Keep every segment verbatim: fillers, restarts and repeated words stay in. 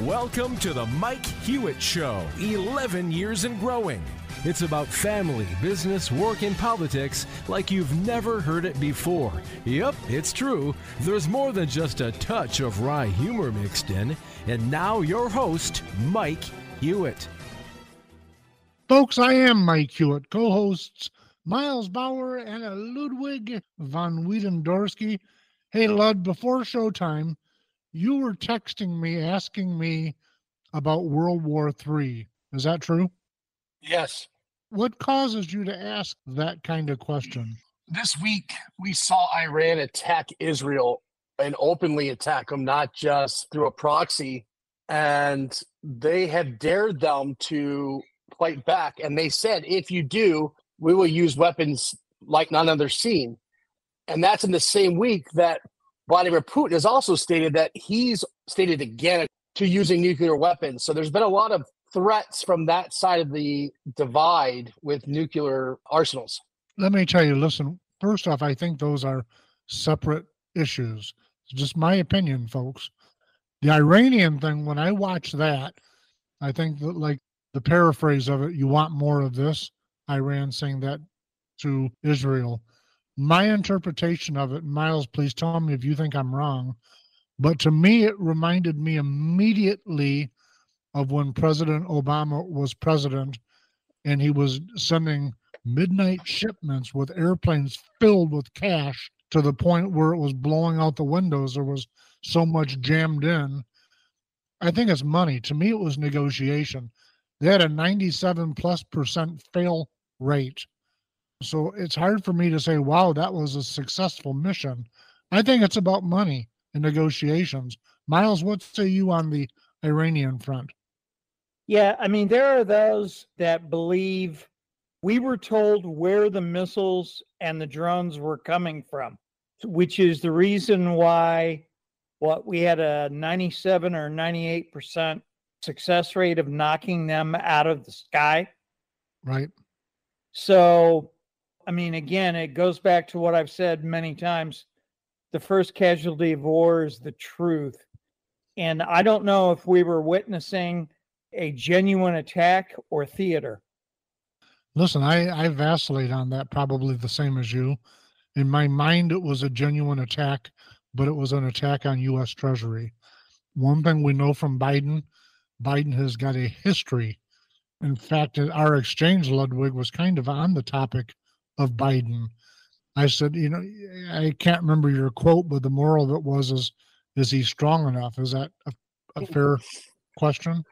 Welcome to the Mike Hewitt Show, eleven years and growing. It's about family, business, work, and politics like you've never heard it before. Yep, it's true. There's more than just a touch of wry humor mixed in. And now your host, Mike Hewitt. Folks, I am Mike Hewitt. Co-hosts Miles Bauer and Ludwig von Wiedendorsky. Hey, Lud, before showtime, you were texting me, asking me about World War Three. Is that true? Yes. What causes you to ask that kind of question? This week, we saw Iran attack Israel and openly attack them, not just through a proxy. And they have dared them to fight back. And they said, if you do, we will use weapons like none other seen. And that's in the same week that Vladimir Putin has also stated that he's stated again to using nuclear weapons. So there's been a lot of threats from that side of the divide with nuclear arsenals. Let me tell you, listen, first off, I think those are separate issues. It's just my opinion, folks. The Iranian thing, when I watch that, I think that, like the paraphrase of it, you want more of this, Iran saying that to Israel. My interpretation of it, Miles, please tell me if you think I'm wrong, but to me, it reminded me immediately of when President Obama was president and he was sending midnight shipments with airplanes filled with cash to the point where it was blowing out the windows. There was so much jammed in. I think it's money. To me, it was negotiation. They had a ninety-seven plus percent fail rate. So it's hard for me to say, wow, that was a successful mission. I think it's about money and negotiations. Miles, what say you on the Iranian front? Yeah, I mean, there are those that believe we were told where the missiles and the drones were coming from, which is the reason why what we had a ninety-seven or ninety-eight percent success rate of knocking them out of the sky. Right. So, I mean, again, it goes back to what I've said many times. The first casualty of war is the truth. And I don't know if we were witnessing a genuine attack or theater. Listen, I, I vacillate on that, probably the same as you. In my mind, it was a genuine attack, but it was an attack on U S Treasury. One thing we know from Biden, Biden has got a history. In fact, at our exchange, Ludwig, was kind of on the topic of Biden. I said, you know, I can't remember your quote, but the moral of it was, is, is he strong enough? Is that a, a fair question?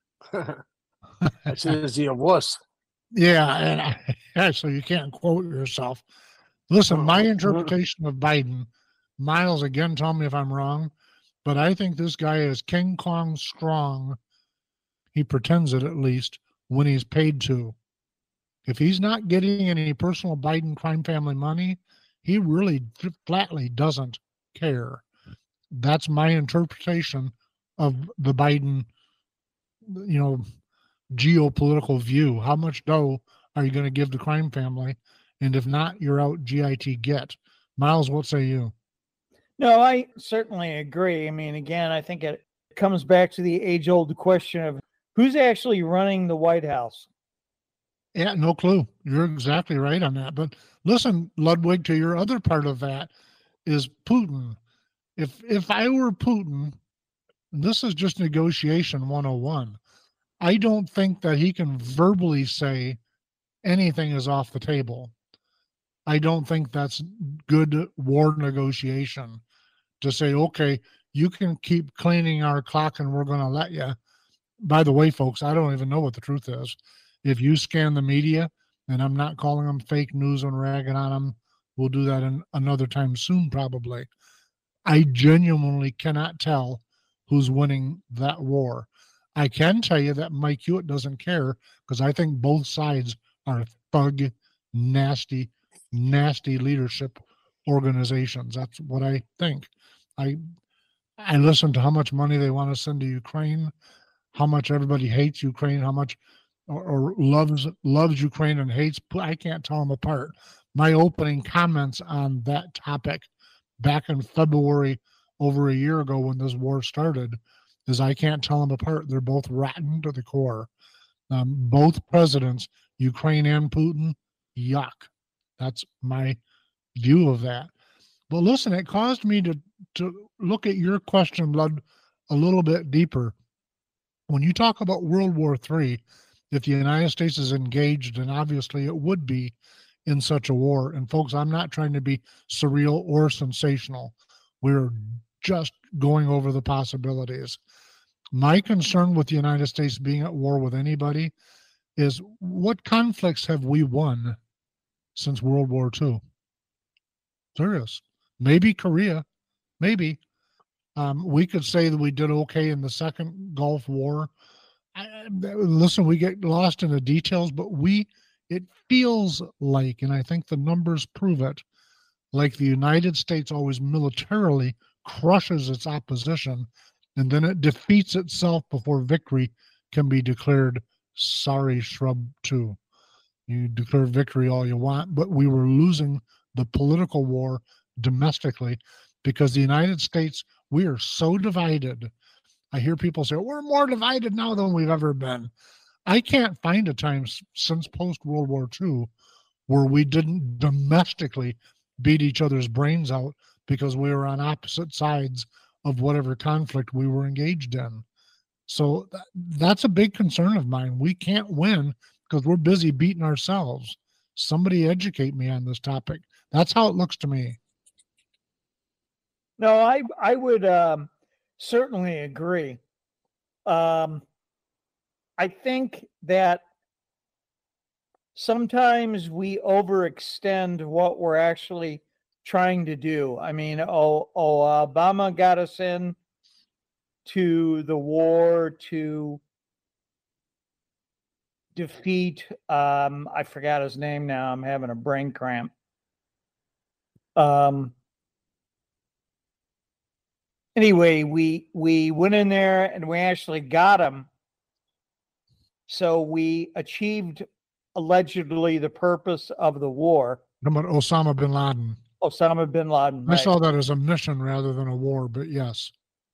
I said, is he a wuss? Yeah, and I, yeah, so you can't quote yourself. Listen, my interpretation of Biden, Miles, again, tell me if I'm wrong, but I think this guy is King Kong strong. He pretends it, at least, when he's paid to. If he's not getting any personal Biden crime family money, he really flatly doesn't care. That's my interpretation of the Biden, you know, geopolitical view. How much dough are you going to give the crime family? And if not, you're out G I T get. Miles, what say you? No, I certainly agree. I mean, again, I think it comes back to the age-old question of who's actually running the White House. Yeah, no clue. You're exactly right on that. But listen, Ludwig, to your other part of that is Putin. If if I were Putin, this is just negotiation one oh one. I don't think that he can verbally say anything is off the table. I don't think that's good war negotiation to say, okay, you can keep cleaning our clock and we're going to let you. By the way, folks, I don't even know what the truth is. If you scan the media, and I'm not calling them fake news and ragging on them, we'll do that in another time soon, probably. I genuinely cannot tell who's winning that war. I can tell you that Mike Hewitt doesn't care, because I think both sides are thug, nasty, nasty leadership organizations. That's what I think. I I listen to how much money they want to send to Ukraine, how much everybody hates Ukraine, how much or, or loves loves Ukraine and hates. I can't tell them apart. My opening comments on that topic back in February, over a year ago when this war started, is I can't tell them apart. They're both rotten to the core. Um, both presidents, Ukraine and Putin, yuck. That's my view of that. But listen, it caused me to, to look at your question, Blood, a little bit deeper. When you talk about World War Three, if the United States is engaged, and obviously it would be in such a war, and folks, I'm not trying to be surreal or sensational. We're just going over the possibilities. My concern with the United States being at war with anybody is what conflicts have we won since World War Two? Serious. Maybe Korea. Maybe. Um, we could say that we did okay in the second Gulf War. I, listen, we get lost in the details, but we, it feels like, and I think the numbers prove it, like the United States always militarily crushes its opposition, and then it defeats itself before victory can be declared. Sorry, shrub two. You declare victory all you want, but we were losing the political war domestically because the United States, we are so divided. I hear people say, we're more divided now than we've ever been. I can't find a time since post-World War Two where we didn't domestically beat each other's brains out because we were on opposite sides of whatever conflict we were engaged in. So th- that's a big concern of mine. We can't win because we're busy beating ourselves. Somebody educate me on this topic. That's how it looks to me. No, I I would um, certainly agree. Um, I think that sometimes we overextend what we're actually trying to do. I mean, oh, oh, Obama got us in to the war to defeat, um, I forgot his name now. I'm having a brain cramp. Um, anyway, we we went in there and we actually got him. So we achieved allegedly the purpose of the war. About Osama bin Laden. Osama bin Laden. I right. saw that as a mission rather than a war, but yes.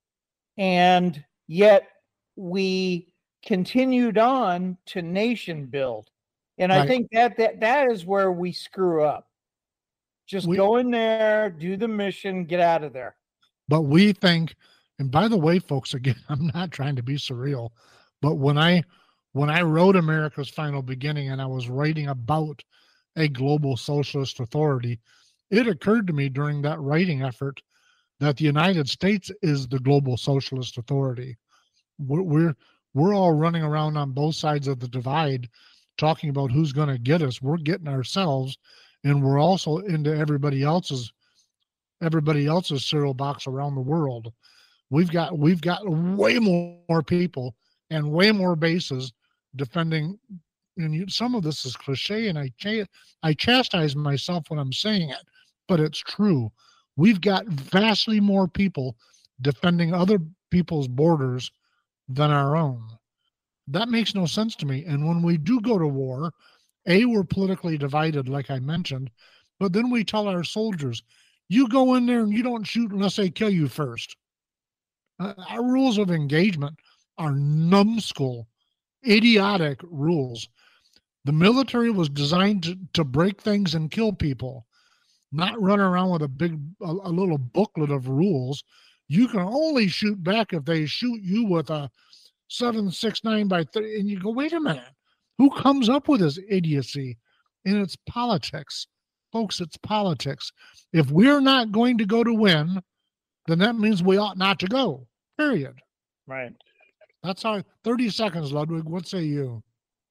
And yet we continued on to nation build. And I Right. think that that that is where we screw up. Just We- go in there, do the mission, get out of there. But we think, and by the way, folks, again, I'm not trying to be surreal, but when I when I wrote America's Final Beginning and I was writing about a global socialist authority, it occurred to me during that writing effort that the United States is the global socialist authority. We're we're, we're all running around on both sides of the divide talking about who's going to get us. We're getting ourselves, and we're also into everybody else's everybody else's cereal box around the world. We've got we've got way more people and way more bases defending. And you, some of this is cliche, and I ch- I chastise myself when I'm saying it, but it's true. We've got vastly more people defending other people's borders than our own. That makes no sense to me. And when we do go to war, A, we're politically divided, like I mentioned, but then we tell our soldiers, you go in there and you don't shoot unless they kill you first. Uh, our rules of engagement are numbskull, idiotic rules. The military was designed to, to break things and kill people, not run around with a big, a, a little booklet of rules. You can only shoot back if they shoot you with a seven six nine by thirty. And you go, wait a minute, who comes up with this idiocy? And it's politics. Folks, it's politics. If we're not going to go to win, then that means we ought not to go, period. Right. That's how, thirty seconds, Ludwig. What say you?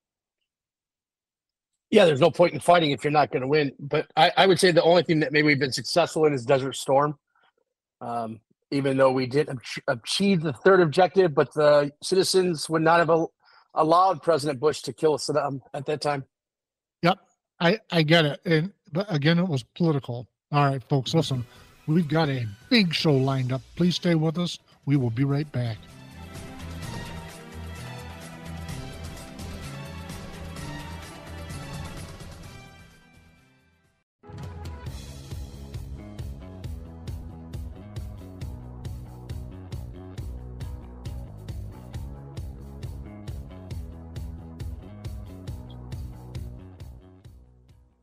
Yeah, there's no point in fighting if you're not going to win. But I, I would say the only thing that maybe we've been successful in is Desert Storm. Um, even though we did ach- achieve the third objective, but the citizens would not have al- allowed President Bush to kill Saddam at that time. Yep, I, I get it. And but again, it was political. All right, folks, listen, we've got a big show lined up. Please stay with us. We will be right back.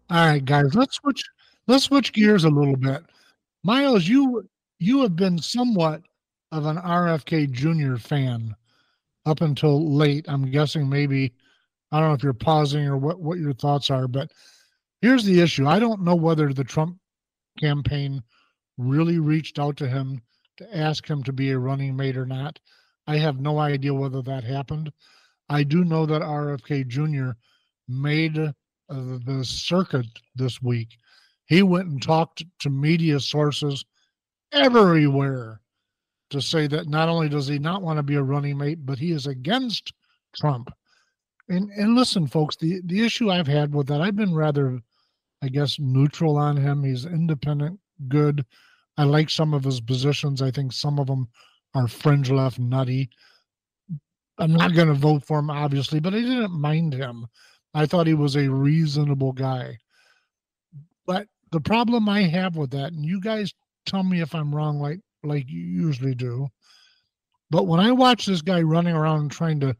All right, guys, let's switch. Let's switch gears a little bit. Miles, you you have been somewhat of an R F K Junior fan up until late. I'm guessing maybe I don't know if you're pausing or what what your thoughts are, but here's the issue. I don't know whether the Trump campaign really reached out to him to ask him to be a running mate or not. I have no idea whether that happened. I do know that R F K Junior made uh, the circuit this week. He went and talked to media sources everywhere to say that not only does he not want to be a running mate, but he is against Trump. And and listen, folks, the, the issue I've had with that, I've been rather, I guess, neutral on him. He's independent, good. I like some of his positions. I think some of them are fringe left nutty. I'm not going to vote for him, obviously, but I didn't mind him. I thought he was a reasonable guy. But the problem I have with that, and you guys tell me if I'm wrong, like like you usually do, but when I watch this guy running around trying to,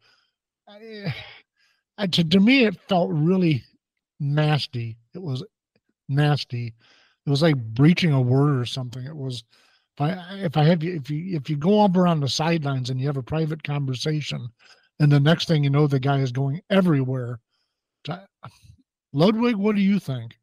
I, to, to me, it felt really nasty. It was nasty. It was like breaching a word or something. It was, if I if I have you if you if you go over on the sidelines and you have a private conversation, and the next thing you know, the guy is going everywhere. To, Ludwig, what do you think?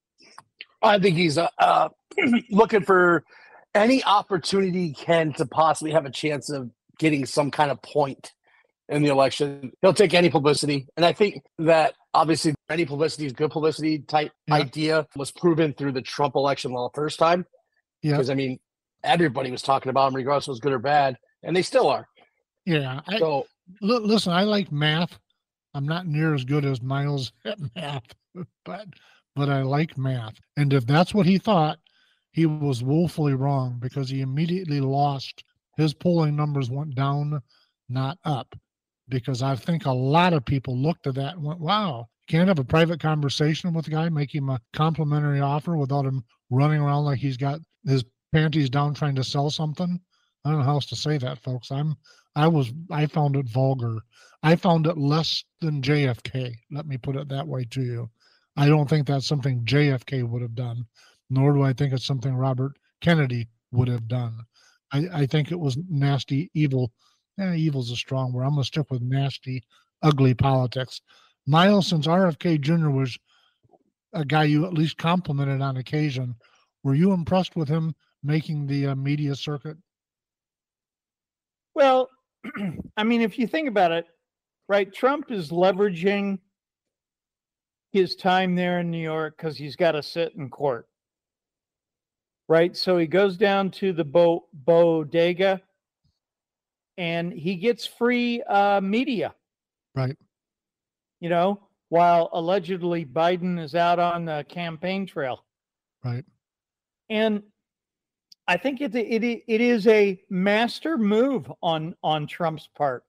I think he's uh, uh, looking for any opportunity he can to possibly have a chance of getting some kind of point in the election. He'll take any publicity. And I think that obviously any publicity is good publicity type Yeah. idea was proven through the Trump election law first time. Yeah. Because, I mean, everybody was talking about him regardless if it was good or bad, and they still are. Yeah. I, So, L- listen, I like math. I'm not near as good as Miles at math, but but I like math. And if that's what he thought, he was woefully wrong because he immediately lost. His polling numbers went down, not up, because I think a lot of people looked at that and went, wow, can't have a private conversation with a guy, make him a complimentary offer without him running around like he's got his panties down trying to sell something. I don't know how else to say that, folks. I'm I was I found it vulgar. I found it less than J F K. Let me put it that way to you. I don't think that's something J F K would have done, nor do I think it's something Robert Kennedy would have done. I, I think it was nasty, evil. Eh, evil's a strong word. I'm gonna stick with nasty, ugly politics. Miles, since R F K Junior was a guy you at least complimented on occasion, were you impressed with him making the uh, media circuit? Well, I mean, if you think about it, right, Trump is leveraging his time there in New York because he's got to sit in court, right? So he goes down to the bo- bodega and he gets free uh, media, Right. you know, while allegedly Biden is out on the campaign trail. Right. And I think it, it, it is a master move on, on Trump's part.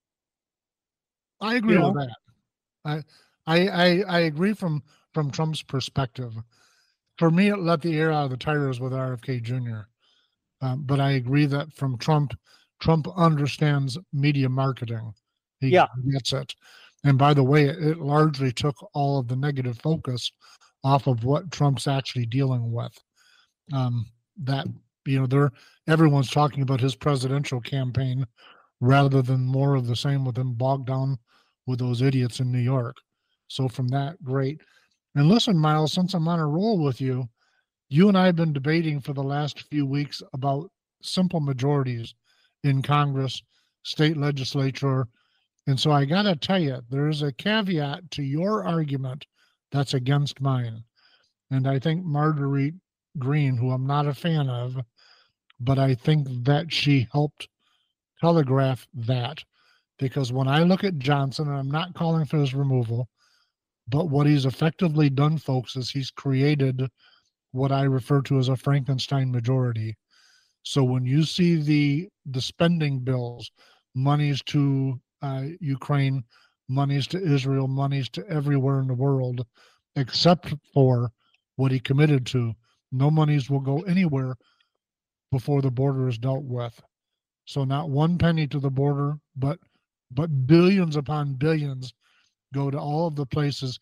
I agree You with know? that. I, I I I agree from from Trump's perspective. For me, it let the air out of the tires with R F K Junior Um, but I agree that from Trump, Trump understands media marketing. He Yeah. gets it. And by the way, it, it largely took all of the negative focus off of what Trump's actually dealing with. Um, that you know, they're everyone's talking about his presidential campaign rather than more of the same with him bogged down with those idiots in New York. So from that, great. And listen, Miles, since I'm on a roll with you, you and I have been debating for the last few weeks about simple majorities in Congress, state legislature. And so I got to tell you, there's a caveat to your argument that's against mine. And I think Marguerite Green, who I'm not a fan of, but I think that she helped telegraph that. Because when I look at Johnson, and I'm not calling for his removal, but what he's effectively done, folks, is he's created what I refer to as a Frankenstein majority. So when you see the the spending bills, monies to uh, Ukraine, monies to Israel, monies to everywhere in the world, except for what he committed to, no monies will go anywhere before the border is dealt with. So not one penny to the border, but but billions upon billions go to all of the places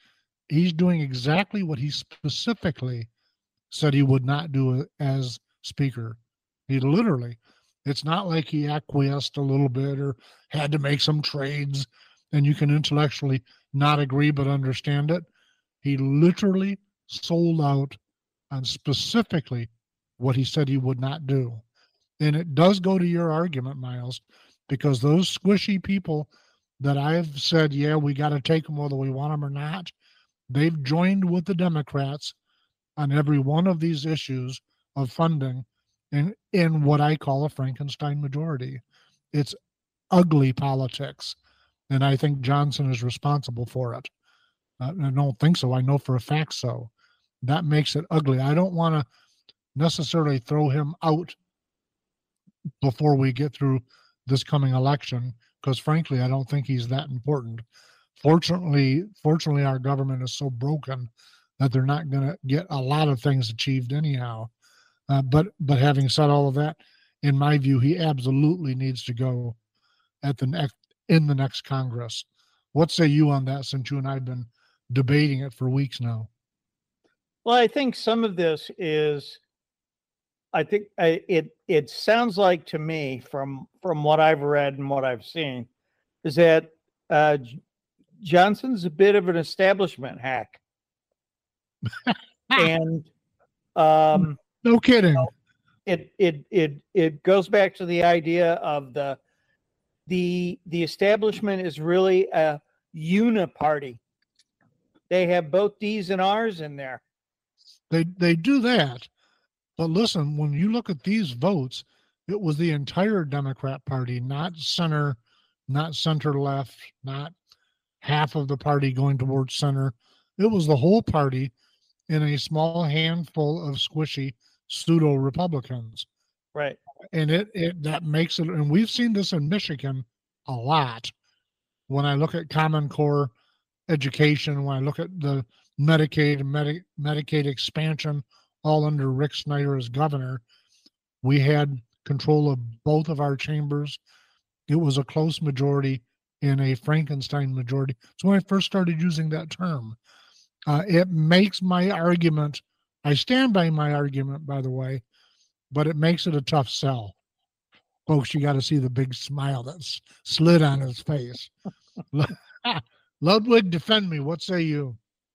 he's doing exactly what he specifically said he would not do as Speaker. He literally, it's not like he acquiesced a little bit or had to make some trades and you can intellectually not agree but understand it. He literally sold out on specifically what he said he would not do. And it does go to your argument, Miles, because those squishy people that I've said, yeah, we got to take them whether we want them or not, they've joined with the Democrats on every one of these issues of funding in, in what I call a Frankenstein majority. It's ugly politics. And I think Johnson is responsible for it. Uh, I don't think so. I know for a fact so. That makes it ugly. I don't want to necessarily throw him out before we get through this coming election, because frankly, I don't think he's that important. Fortunately, fortunately, our government is so broken that they're not going to get a lot of things achieved anyhow. Uh, but but having said all of that, in my view, he absolutely needs to go at the next in the next Congress. What say you on that? Since you and I've been debating it for weeks now. Well, I think some of this is, I think I, it it sounds like to me from from what I've read and what I've seen, is that uh, Johnson's a bit of an establishment hack, and um, no kidding. You know, it it it it goes back to the idea of the the the establishment is really a uniparty. They have both D's and R's in there. They they do that. But listen, when you look at these votes, it was the entire Democrat Party, not center, not center left, not half of the party going towards center. It was the whole party in a small handful of squishy pseudo Republicans. Right. And it, it that makes it, and we've seen this in Michigan a lot. When I look at Common Core education, when I look at the Medicaid and Medi- Medicaid expansion, all under Rick Snyder as governor, we had control of both of our chambers. It was a close majority in a Frankenstein majority. So when I first started using that term, uh, it makes my argument, I stand by my argument, by the way, but it makes it a tough sell. Folks, you got to see the big smile that's slid on his face. Ludwig, defend me. What say you?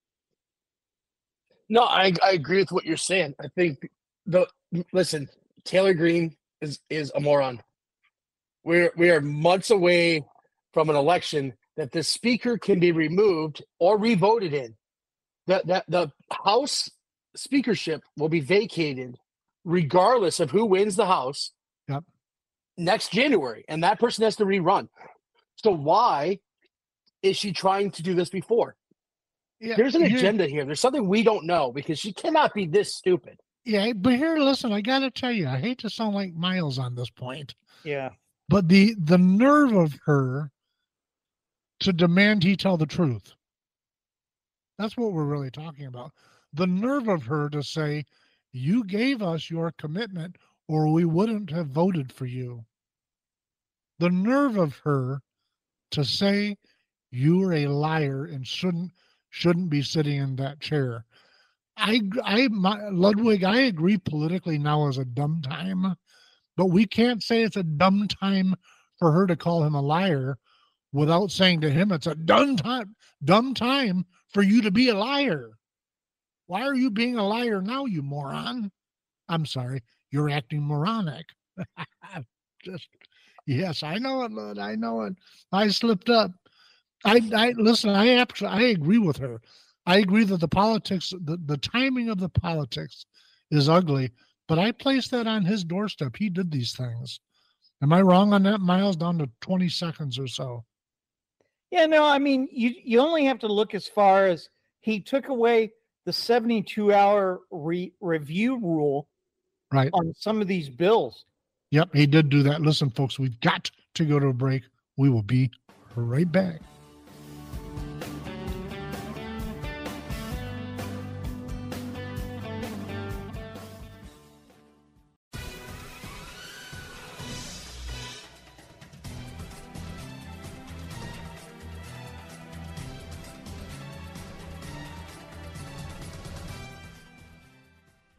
No, I, I agree with what you're saying. I think the listen, Taylor Greene is is a moron. We're we are months away from an election that the speaker can be removed or revoted in. That that the House speakership will be vacated regardless of who wins the House. Yep. Next January, and that person has to rerun. So why is she trying to do this before? Yeah, There's an here, agenda here. There's something we don't know because she cannot be this stupid. Yeah, but here, listen, I got to tell you, I hate to sound like Miles on this point. Yeah. But the the nerve of her to demand he tell the truth. That's what we're really talking about. The nerve of her to say, you gave us your commitment or we wouldn't have voted for you. The nerve of her to say you're a liar and shouldn't shouldn't be sitting in that chair. I, I, my, Ludwig, I agree politically now is a dumb time, but we can't say it's a dumb time for her to call him a liar without saying to him it's a dumb time, dumb time for you to be a liar. Why are you being a liar now, you moron? I'm sorry, you're acting moronic. Just yes, I know it, Lud. I know it. I slipped up. I, I listen. I absolutely, I agree with her. I agree that the politics, the, the timing of the politics, is ugly. But I place that on his doorstep. He did these things. Am I wrong on that, Miles? Down to twenty seconds or so. Yeah, no. I mean, you you only have to look as far as he took away the seventy-two hour re- review rule, right, on some of these bills. Yep, he did do that. Listen, folks, we've got to go to a break. We will be right back.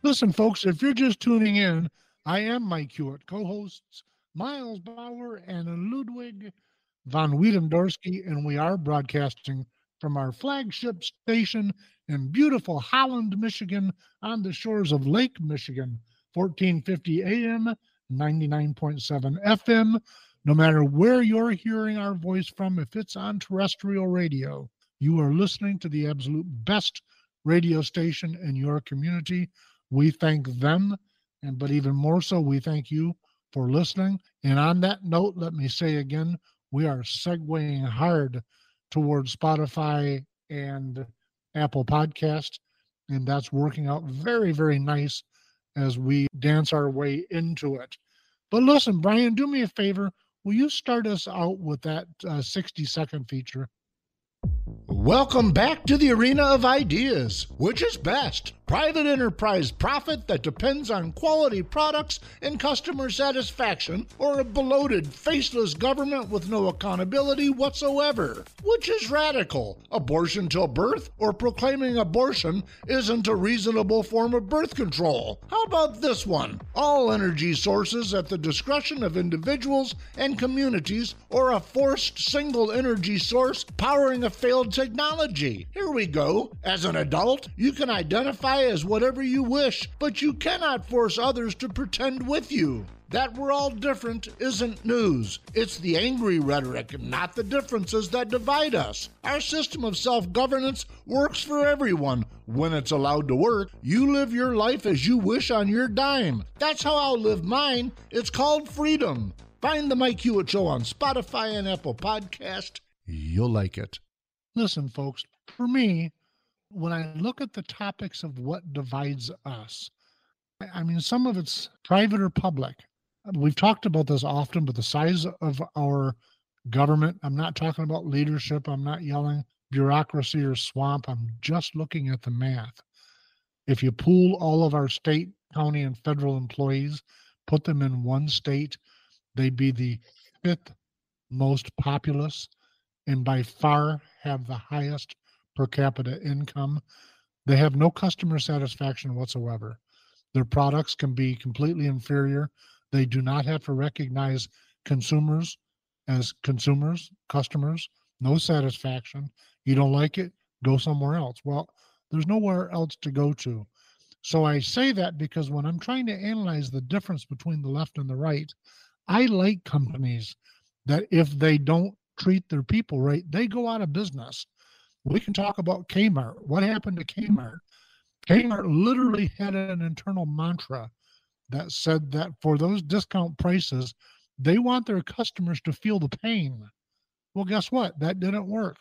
Listen, folks, if you're just tuning in, I am Mike Hewitt, co-hosts Miles Bauer and Ludwig von Wiedendorsky, and we are broadcasting from our flagship station in beautiful Holland, Michigan, on the shores of Lake Michigan, fourteen fifty A M, ninety-nine point seven F M. No matter where you're hearing our voice from, if it's on terrestrial radio, you are listening to the absolute best radio station in your community. We thank them, and but even more so, we thank you for listening. And on that note, let me say again, we are segueing hard towards Spotify and Apple Podcast, and that's working out very, very nice as we dance our way into it. But listen, Brian, do me a favor. Will you start us out with that uh, sixty second feature? Welcome back to the arena of ideas. Which is best? Private enterprise profit that depends on quality products and customer satisfaction, or a bloated, faceless government with no accountability whatsoever? Which is radical? Abortion till birth, or proclaiming abortion isn't a reasonable form of birth control? How about this one? All energy sources at the discretion of individuals and communities, or a forced single energy source powering a failed technology? Here we go. As an adult, you can identify as whatever you wish, but you cannot force others to pretend with you. That we're all different isn't news. It's the angry rhetoric, not the differences, that divide us. Our system of self-governance works for everyone when it's allowed to work. You live your life as you wish on your dime. That's how I'll live mine. It's called freedom. Find the Mike Hewitt Show on Spotify and Apple Podcast. You'll like it. Listen, folks, for me, when I look at the topics of what divides us, I mean, some of it's private or public. We've talked about this often, but the size of our government, I'm not talking about leadership. I'm not yelling bureaucracy or swamp. I'm just looking at the math. If you pool all of our state, county, and federal employees, put them in one state, they'd be the fifth most populous and by far have the highest per capita income. They have no customer satisfaction whatsoever. Their products can be completely inferior. They do not have to recognize consumers as consumers, customers, no satisfaction. You don't like it, go somewhere else. Well, there's nowhere else to go to. So I say that because when I'm trying to analyze the difference between the left and the right, I like companies that if they don't treat their people right, they go out of business. We can talk about Kmart. What happened to Kmart? Kmart literally had an internal mantra that said that for those discount prices, they want their customers to feel the pain. Well, guess what? That didn't work.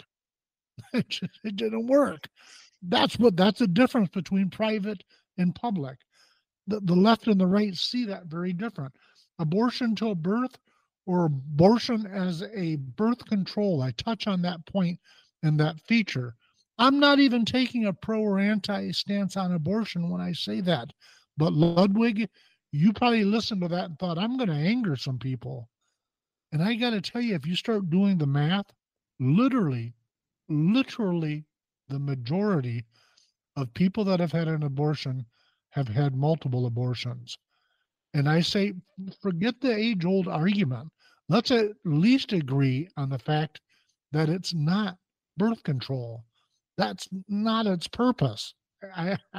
It, just, it didn't work. That's what. That's the difference between private and public. The, the left and the right see that very different. Abortion till birth or abortion as a birth control. I touch on that point in that feature. I'm not even taking a pro or anti stance on abortion when I say that. But Ludwig, you probably listened to that and thought, I'm going to anger some people. And I got to tell you, if you start doing the math, literally, literally the majority of people that have had an abortion have had multiple abortions. And I say, forget the age-old argument. Let's at least agree on the fact that it's not birth control. That's not its purpose. I, I,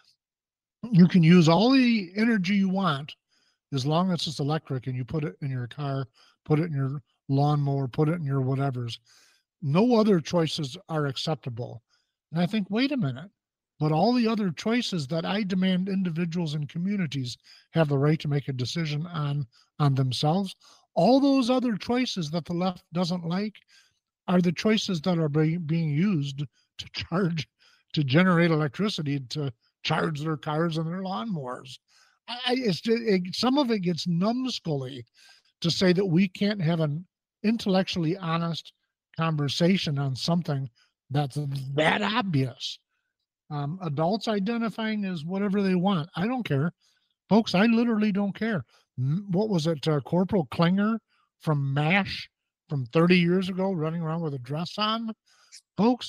you can use all the energy you want as long as it's electric and you put it in your car, put it in your lawnmower, put it in your whatevers. No other choices are acceptable. And I think, wait a minute, but all the other choices that I demand individuals and communities have the right to make a decision on, on themselves, all those other choices that the left doesn't like are the choices that are be, being used to charge, to generate electricity, to charge their cars and their lawnmowers. I, it's it, some of it gets numbskully to say that we can't have an intellectually honest conversation on something that's that obvious. Um, adults identifying as whatever they want. I don't care. Folks, I literally don't care. What was it, uh, Corporal Klinger from MASH from thirty years ago running around with a dress on? Folks,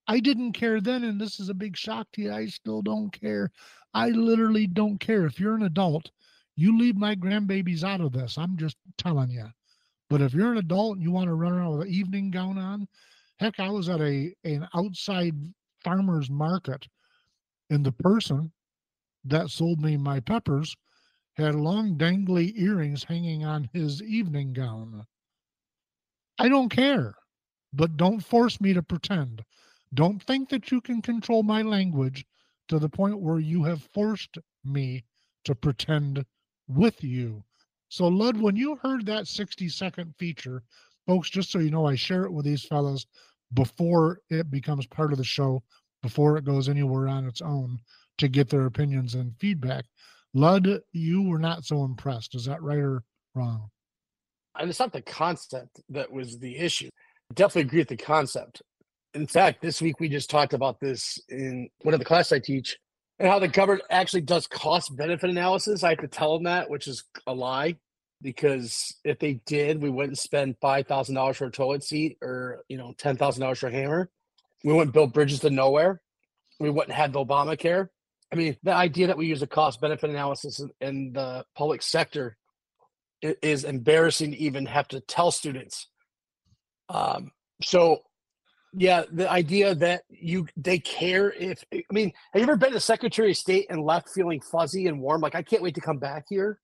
I didn't care then, and this is a big shock to you. I still don't care. I literally don't care. If you're an adult, you leave my grandbabies out of this. I'm just telling you. But if you're an adult and you want to run around with an evening gown on, heck, I was at a an outside farmer's market, and the person that sold me my peppers had long dangly earrings hanging on his evening gown. I don't care, but don't force me to pretend. Don't think that you can control my language to the point where you have forced me to pretend with you. So, Lud, when you heard that sixty second feature, folks, just so you know, I share it with these fellas before it becomes part of the show, before it goes anywhere on its own, to get their opinions and feedback. Lud, you were not so impressed. Is that right or wrong? And it's not the concept that was the issue. I definitely agree with the concept. In fact, this week we just talked about this in one of the classes I teach, and how the government actually does cost benefit analysis. I have to tell them that, which is a lie, because if they did, we wouldn't spend five thousand dollars for a toilet seat or, you know, ten thousand dollars for a hammer. We wouldn't build bridges to nowhere. We wouldn't have the Obamacare. I mean, the idea that we use a cost benefit analysis in, in the public sector is, is embarrassing to even have to tell students. Um, so, yeah, the idea that you they care if I mean, have you ever been to Secretary of State and left feeling fuzzy and warm? Like, I can't wait to come back here.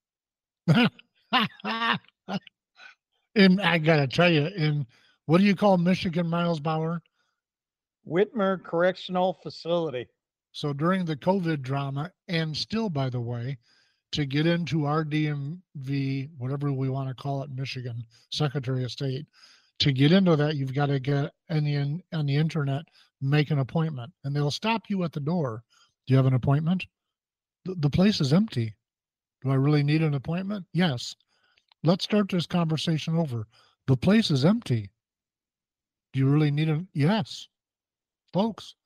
And I gotta tell you, in what do you call Michigan, Miles Bauer? Whitmer Correctional Facility. So during the COVID drama, and still, by the way, to get into our D M V, whatever we want to call it, Michigan, Secretary of State, to get into that, you've got to get on the, on the internet, make an appointment, and they'll stop you at the door. Do you have an appointment? The, the place is empty. Do I really need an appointment? Yes. Let's start this conversation over. The place is empty. Do you really need a, yes, folks.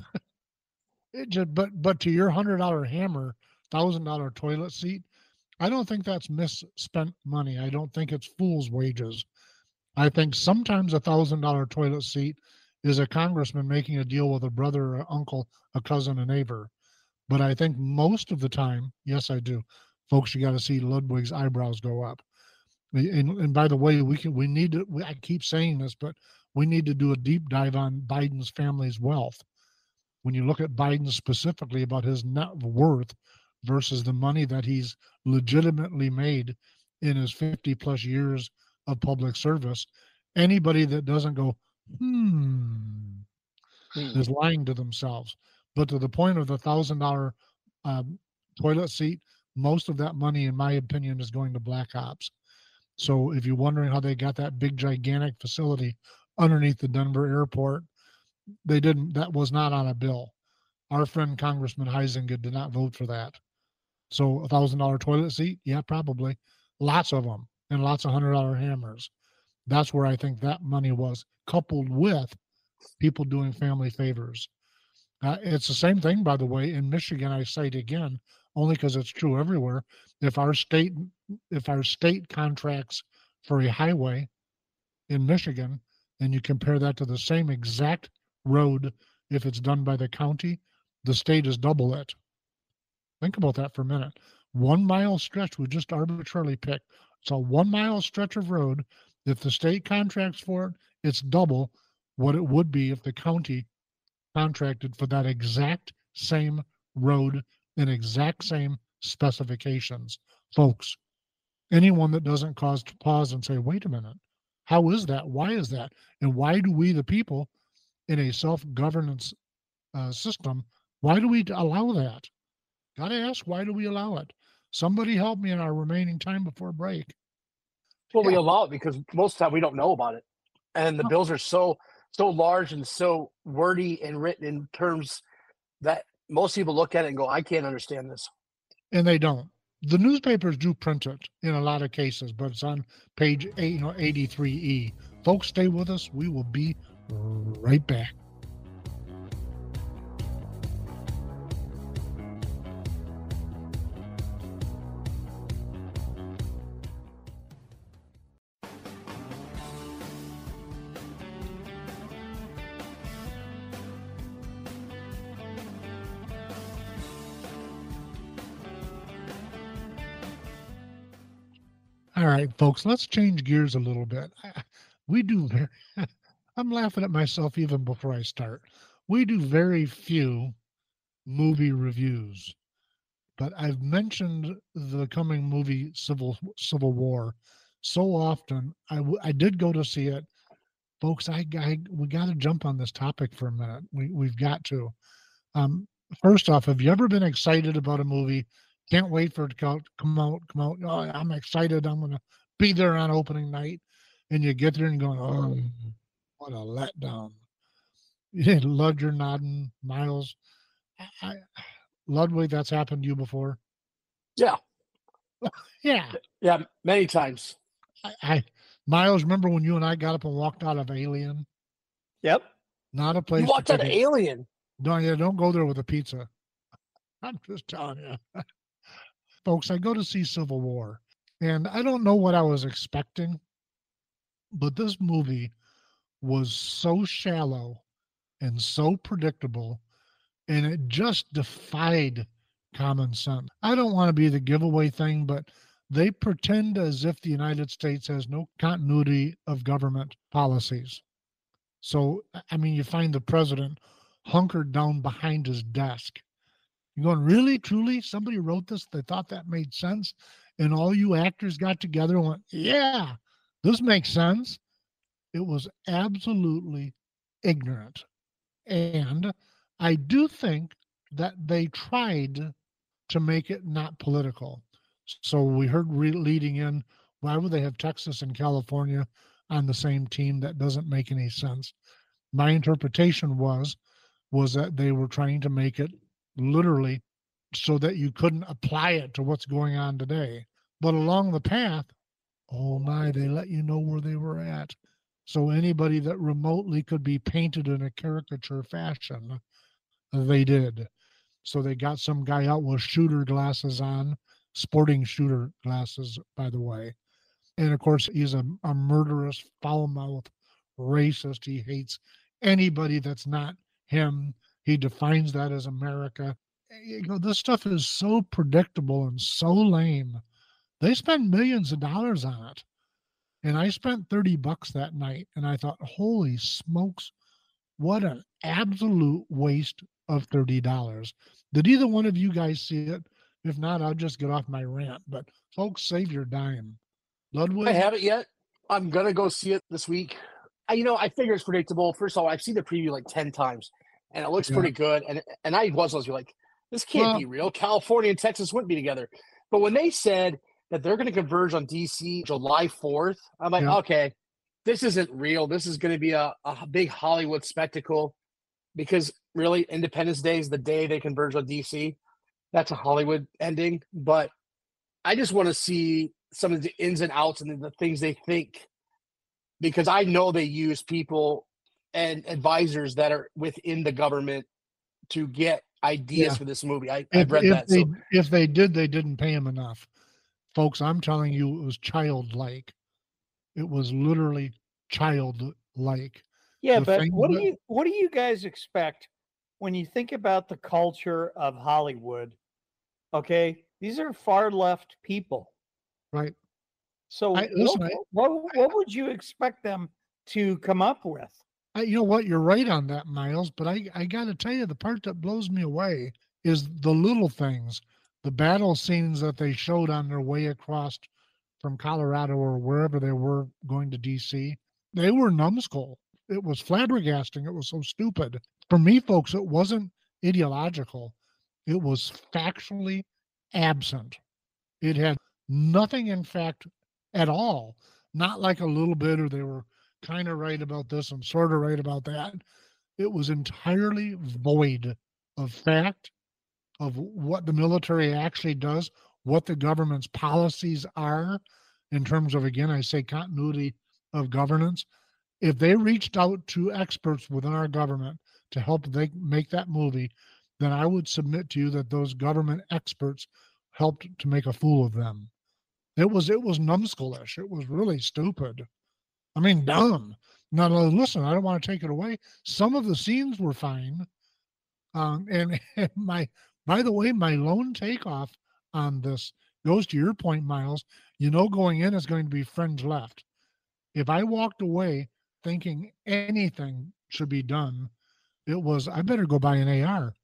It just, but, but to your hundred dollar hammer, thousand dollar toilet seat, I don't think that's misspent money. I don't think it's fool's wages. I think sometimes a thousand dollar toilet seat is a congressman making a deal with a brother, an uncle, a cousin, a neighbor. But I think most of the time, yes, I do. Folks, you got to see Ludwig's eyebrows go up. And, and by the way, we can, we need to, we, I keep saying this, but we need to do a deep dive on Biden's family's wealth. When you look at Biden specifically about his net worth versus the money that he's legitimately made in his fifty plus years of public service, anybody that doesn't go, hmm, hmm. is lying to themselves. But to the point of the thousand dollar um, toilet seat, most of that money, in my opinion, is going to black ops. So if you're wondering how they got that big, gigantic facility underneath the Denver airport, they didn't, that was not on a bill. Our friend Congressman Huizenga did not vote for that. So a thousand dollar toilet seat, yeah, probably. Lots of them, and lots of hundred dollar hammers. That's where I think that money was, coupled with people doing family favors. Uh, it's the same thing, by the way, in Michigan. I cite again, only because it's true everywhere. If our state, if our state contracts for a highway in Michigan, and you compare that to the same exact road, if it's done by the county, the state is double it. Think about that for a minute. One mile stretch we just arbitrarily picked. So one mile stretch of road, if the state contracts for it, it's double what it would be if the county contracted for that exact same road and exact same specifications. Folks, anyone that doesn't cause to pause and say, wait a minute, how is that? Why is that? And why do we, the people, in a self-governance uh, system, why do we allow that? Got to ask, why do we allow it? Somebody help me in our remaining time before break. Well, Yeah. we allow it because most of the time we don't know about it. And the No. bills are so so large and so wordy and written in terms that most people look at it and go, I can't understand this. And they don't. The newspapers do print it in a lot of cases, but it's on page eight, you know, eighty-three E. Folks, stay with us. We will be right back. All right, folks, let's change gears a little bit. I- We do very, I'm laughing at myself even before I start. We do very few movie reviews, but I've mentioned the coming movie Civil Civil War so often. I, w- I did go to see it. Folks, I, I we got to jump on this topic for a minute. We, we've got to. Um, first off, have you ever been excited about a movie? Can't wait for it to co- come out, come out. Oh, I'm excited. I'm going to be there on opening night. And you get there and going, oh, what a letdown. Yeah, Lud, you're nodding. Miles, I, I, Ludwig, that's happened to you before? Yeah. Yeah. Yeah. Many times. I, I Miles, remember when you and I got up and walked out of Alien? Yep. Not a place You walked to out of take a- Alien. Don't, yeah, don't go there with a pizza. I'm just telling you. Folks, I go to see Civil War, and I don't know what I was expecting, but this movie was so shallow and so predictable, and it just defied common sense. I don't want to be the giveaway thing, but they pretend as if the United States has no continuity of government policies. So, I mean, you find the president hunkered down behind his desk. You're going, really, truly? Somebody wrote this? They thought that made sense? And all you actors got together and went, yeah, this makes sense. It was absolutely ignorant. And I do think that they tried to make it not political. So we heard re- leading in, why would they have Texas and California on the same team? That doesn't make any sense. My interpretation was was that they were trying to make it literally so that you couldn't apply it to what's going on today. But along the path, oh my, they let you know where they were at. So anybody that remotely could be painted in a caricature fashion, they did. So they got some guy out with shooter glasses on, sporting shooter glasses, by the way. And of course, he's a, a murderous, foul-mouthed racist. He hates anybody that's not him. He defines that as America. You know, this stuff is so predictable and so lame. They spend millions of dollars on it. And I spent thirty bucks that night, and I thought, holy smokes, what an absolute waste of thirty dollars. Did either one of you guys see it? If not, I'll just get off my rant. But folks, save your dime. Ludwig? I haven't yet. I'm going to go see it this week. I, you know, I figure it's predictable. First of all, I've seen the preview like ten times, and it looks Yeah. pretty good. And and I was also like, this can't Well- be real. California and Texas wouldn't be together. But when they said that they're going to converge on D C July fourth, I'm like, Yeah. okay, this isn't real. This is going to be a, a big Hollywood spectacle, because really Independence Day is the day they converge on D C. That's a Hollywood ending. But I just want to see some of the ins and outs and the things they think, because I know they use people and advisors that are within the government to get ideas Yeah. for this movie. I, If, I've read if that. They, So if they did, they didn't pay him enough. Folks, I'm telling you, it was childlike. It was literally childlike. Yeah, The but thing what do that- you what do you guys expect when you think about the culture of Hollywood? Okay, these are far left people. Right. So I- listen, what, I- what what would you expect them to come up with? I, you know what? You're right on that, Miles. But I, I got to tell you, the part that blows me away is the little things, the battle scenes that they showed on their way across from Colorado or wherever they were going to D C. They were numbskull. It was flabbergasting. It was so stupid. For me, folks, it wasn't ideological. It was factually absent. It had nothing, in fact, at all. Not like a little bit, or they were kind of right about this and sort of right about that. It was entirely void of fact, of what the military actually does, what the government's policies are in terms of, again, I say continuity of governance. If they reached out to experts within our government to help they make that movie, then I would submit to you that those government experts helped to make a fool of them. It was it was numbskullish. It was really stupid. I mean, dumb. Now, now, listen, I don't want to take it away. Some of the scenes were fine. Um, and, and my, by the way, my lone takeoff on this goes to your point, Miles. You know, going in is going to be friends left. If I walked away thinking anything should be done, it was, I better go buy an A R.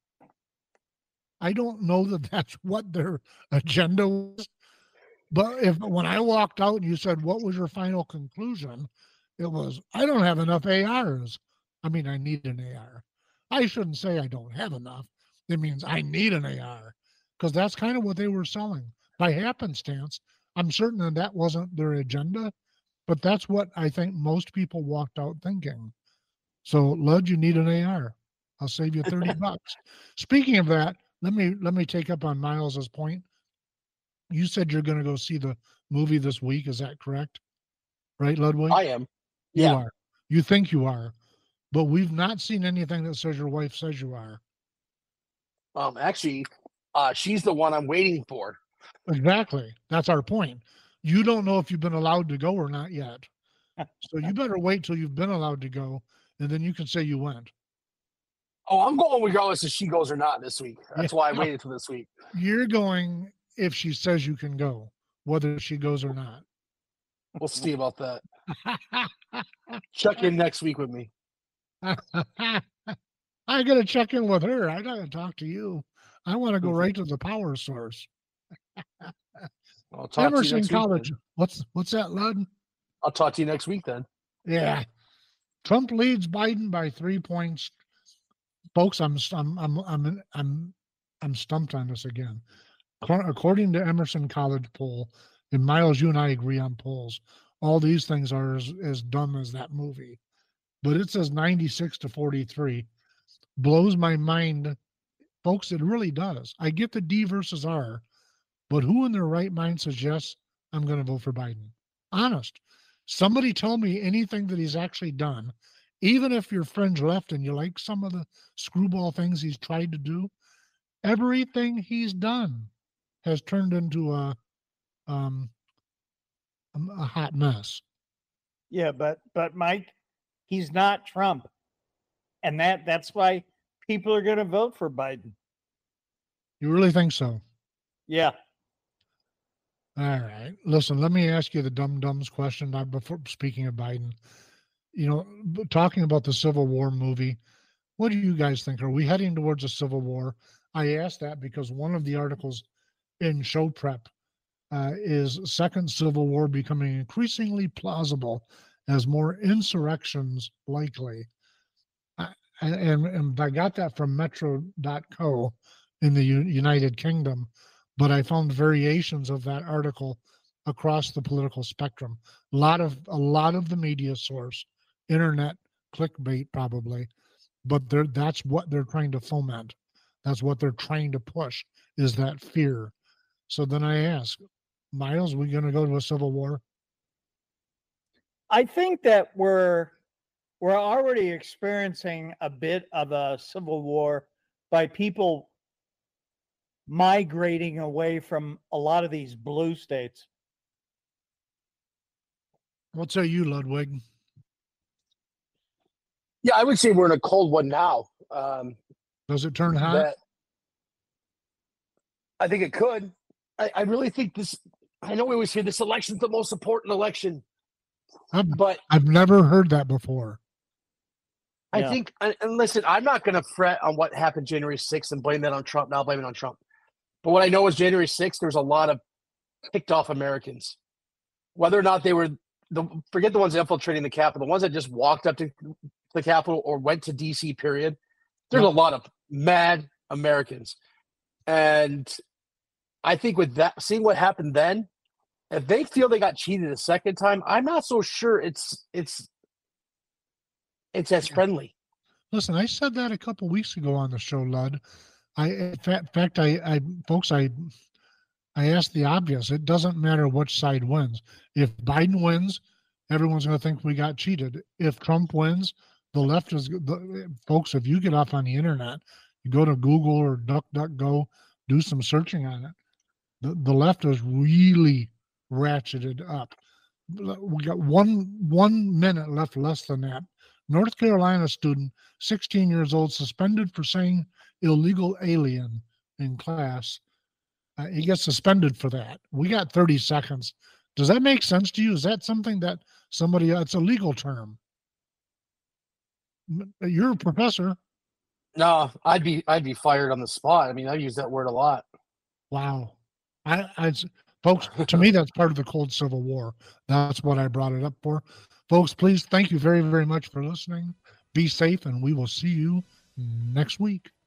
I don't know that that's what their agenda was. But if when I walked out and you said, what was your final conclusion? It was, I don't have enough A Rs. I mean, I need an A R. I shouldn't say I don't have enough. It means I need an A R, because that's kind of what they were selling. By happenstance, I'm certain that that wasn't their agenda, but that's what I think most people walked out thinking. So, Lud, you need an A R. I'll save you thirty bucks. Speaking of that, let me let me take up on Miles's point. You said you're going to go see the movie this week. Is that correct? Right, Ludwig? I am. You Yeah. are. You think you are. But we've not seen anything that says your wife says you are. Um, actually, uh, she's the one I'm waiting for. Exactly. That's our point. You don't know if you've been allowed to go or not yet. So you better wait till you've been allowed to go, and then you can say you went. Oh, I'm going regardless if she goes or not this week. That's Yeah. why I waited for this week. You're going if she says you can go, whether she goes or not. We'll see about that. Check in next week with me. I got to check in with her. I got to talk to you. I want to go right to the power source. I'll talk to you Emerson next week. College. then. What's what's that, Lud? I'll talk to you next week then. Yeah. Trump leads Biden by three points. Folks, I'm I'm I'm I'm I'm I'm stumped on this again. According to Emerson College poll, and Miles, you and I agree on polls. All these things are as, as dumb as that movie. But it says ninety-six to forty-three. Blows my mind. Folks, it really does. I get the D versus R, but who in their right mind says, yes, I'm going to vote for Biden? Honest. Somebody tell me anything that he's actually done, even if your friend's left and you like some of the screwball things he's tried to do. Everything he's done has turned into a um a hot mess. Yeah, but but Mike, he's not Trump, and that that's why people are going to vote for Biden. You really think so? Yeah. All right. Listen, let me ask you the dumb dumbs question. Not before speaking of Biden, you know, b- talking about the Civil War movie. What do you guys think? Are we heading towards a civil war? I asked that because one of the articles in Show Prep uh, is Second Civil War becoming increasingly plausible as more insurrections likely. I, and, and I got that from Metro dot co in the U- United Kingdom, but I found variations of that article across the political spectrum. A lot of a lot of the media source, internet clickbait probably, but they're, that's what they're trying to foment. That's what they're trying to push, is that fear. So then I ask, Miles, we going to go to a civil war? I think that we're we're already experiencing a bit of a civil war by people migrating away from a lot of these blue states. What say you, Ludwig? Yeah, I would say we're in a cold one now. Um, Does it turn hot? that I think it could. I, I really think this. I know we always say this election's the most important election, I've, but I've never heard that before. I Yeah. think, and, and listen, I'm not going to fret on what happened January sixth and blame that on Trump. Now blame it on Trump. But what I know is January sixth, there was a lot of picked off Americans, whether or not they were the forget the ones infiltrating the Capitol, the ones that just walked up to the Capitol or went to D C. Period. There's Yeah. a lot of mad Americans, and I think with that, seeing what happened then, if they feel they got cheated a second time, I'm not so sure it's it's it's as friendly. Listen, I said that a couple weeks ago on the show, Lud. I, in fa- fact, I, I, folks, I, I asked the obvious. It doesn't matter which side wins. If Biden wins, everyone's going to think we got cheated. If Trump wins, the left is, the, folks, if you get off on the internet, you go to Google or DuckDuckGo, do some searching on it. The, the left is really ratcheted up. We got one one minute left, less than that. North Carolina student, sixteen years old, suspended for saying illegal alien in class. Uh, he gets suspended for that. We got thirty seconds. Does that make sense to you? Is that something that somebody, it's a legal term? You're a professor. No, I'd be I'd be fired on the spot. I mean, I use that word a lot. Wow. I, I folks, to me, that's part of the cold Civil War. That's what I brought it up for. Folks, please, thank you very, very much for listening. Be safe, and we will see you next week.